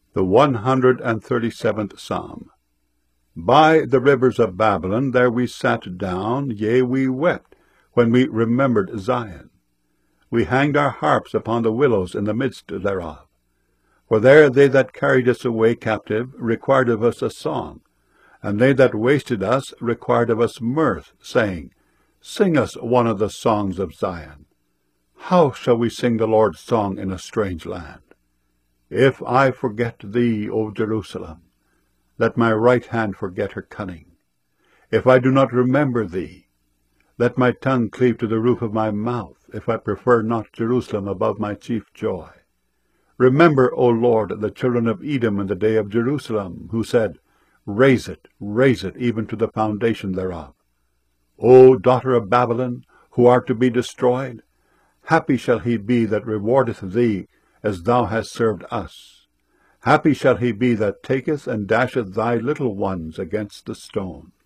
The 137th Psalm. By the rivers of Babylon there we sat down, yea, we wept, when we remembered Zion. We hanged our harps upon the willows in the midst thereof. For there they that carried us away captive required of us a song, and they that wasted us required of us mirth, saying, Sing us one of the songs of Zion. How shall we sing the Lord's song in a strange land? If I forget thee, O Jerusalem, let my right hand forget her cunning. If I do not remember thee, let my tongue cleave to the roof of my mouth, if I prefer not Jerusalem above my chief joy. Remember, O Lord, the children of Edom in the day of Jerusalem, who said, raise it, even to the foundation thereof. O daughter of Babylon, who art to be destroyed, happy shall he be that rewardeth thee, as thou hast served us. Happy shall he be that taketh and dasheth thy little ones against the stone.